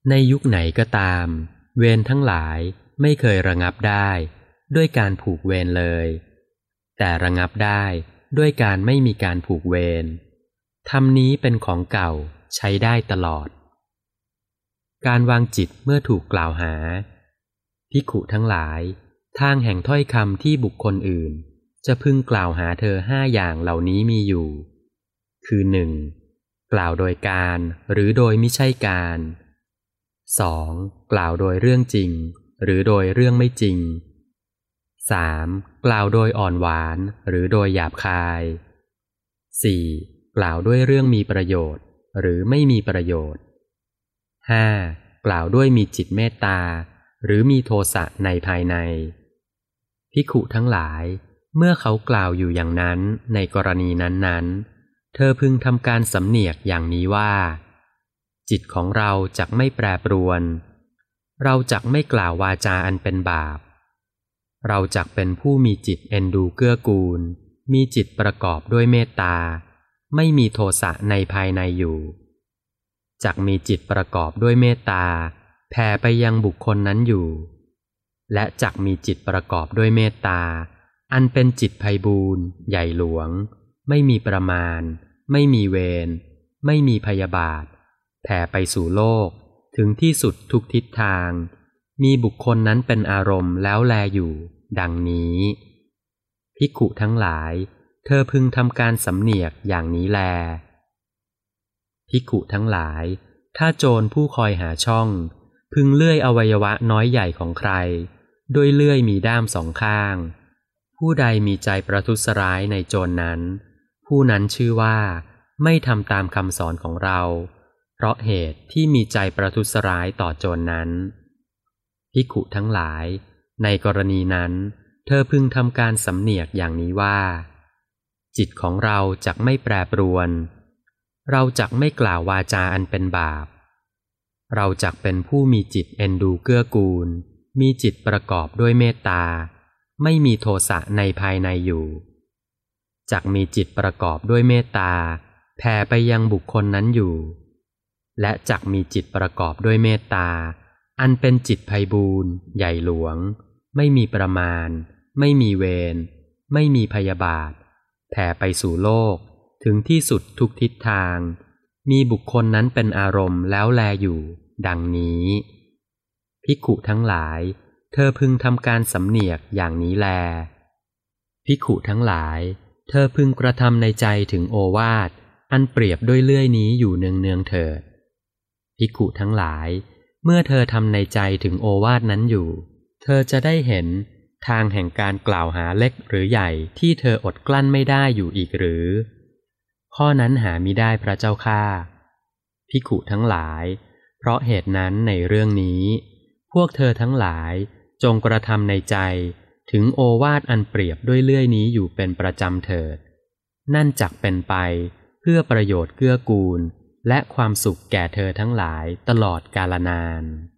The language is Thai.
ในยุคไหนก็ตามเวรทั้งหลายไม่เคยระงับได้ด้วยการผูกเวรเลยแต่ระงับได้ด้วยการไม่มีการผูกเวรธรรมนี้เป็นของเก่าใช้ได้ตลอดการวางจิตเมื่อถูกกล่าวหาภิกขุทั้งหลายทางแห่งถ้อยคำที่บุคคลอื่นจะพึงกล่าวหาเธอ5 อย่างเหล่านี้มีอยู่คือ 1. กล่าวโดยการหรือโดยมิใช่การ 2. กล่าวโดยเรื่องจริงหรือโดยเรื่องไม่จริง 3. กล่าวโดยอ่อนหวานหรือโดยหยาบคาย 4. กล่าวด้วยเรื่องมีประโยชน์หรือไม่มีประโยชน์ 5. กล่าวด้วยมีจิตเมตตาหรือมีโทสะในภายในภิกขุทั้งหลายเมื่อเขากล่าวอยู่อย่างนั้นในกรณีนั้นๆเธอพึงทำการสำเนียกอย่างนี้ว่าจิตของเราจักไม่แปรปรวนเราจักไม่กล่าววาจาอันเป็นบาปเราจักเป็นผู้มีจิตเอ็นดูเกื้อกูลมีจิตประกอบด้วยเมตตาไม่มีโทสะในภายในอยู่จักมีจิตประกอบด้วยเมตตาแผ่ไปยังบุคคลนั้นอยู่และจักมีจิตประกอบด้วยเมตตาอันเป็นจิตไพบูลย์ใหญ่หลวงไม่มีประมาณไม่มีเวรไม่มีพยาบาทแผ่ไปสู่โลกถึงที่สุดทุกทิศทางมีบุคคลนั้นเป็นอารมณ์แล้วแลอยู่ดังนี้ภิกขุทั้งหลายเธอพึงทำการสำเนียกอย่างนี้แลภิกขุทั้งหลายถ้าโจรผู้คอยหาช่องพึงเลื่อยอวัยวะน้อยใหญ่ของใครด้วยเลื่อยมีด้าม2 ข้างผู้ใดมีใจประทุษร้ายในโจรนั้นผู้นั้นชื่อว่าไม่ทำตามคำสอนของเราเพราะเหตุที่มีใจประทุษร้ายต่อโจรนั้นภิกขุทั้งหลายในกรณีนั้นเธอพึงทำการสำเนียกอย่างนี้ว่าจิตของเราจักไม่แปรปรวนเราจักไม่กล่าววาจาอันเป็นบาปเราจักเป็นผู้มีจิตเอ็นดูเกื้อกูลมีจิตประกอบด้วยเมตตาไม่มีโทสะในภายในอยู่จักมีจิตประกอบด้วยเมตตาแผ่ไปยังบุคคลนั้นอยู่และจักมีจิตประกอบด้วยเมตตาอันเป็นจิตไพบูลย์ใหญ่หลวงไม่มีประมาณไม่มีเวรไม่มีพยาบาทแผ่ไปสู่โลกถึงที่สุดทุกทิศทางมีบุคคลนั้นเป็นอารมณ์แล้วแลอยู่ดังนี้ภิกขุทั้งหลายเธอพึงทำการสำเนียกอย่างนี้แลภิกขุทั้งหลายเธอพึงกระทำในใจถึงโอวาทอันเปรียบด้วยเลื่อยนี้อยู่เนืองๆเถิดภิกขุทั้งหลายเมื่อเธอทำในใจถึงโอวาทนั้นอยู่เธอจะได้เห็นทางแห่งการกล่าวหาเล็กหรือใหญ่ที่เธออดกลั้นไม่ได้อยู่อีกหรือข้อนั้นหามิได้พระเจ้าข้าภิกขุทั้งหลายเพราะเหตุนั้นในเรื่องนี้พวกเธอทั้งหลายจงกระทำในใจถึงโอวาทอันเปรียบด้วยเลื่อยนี้อยู่เป็นประจำเถิดนั่นจักเป็นไปเพื่อประโยชน์เกื้อกูลและความสุขแก่เธอทั้งหลายตลอดกาลนาน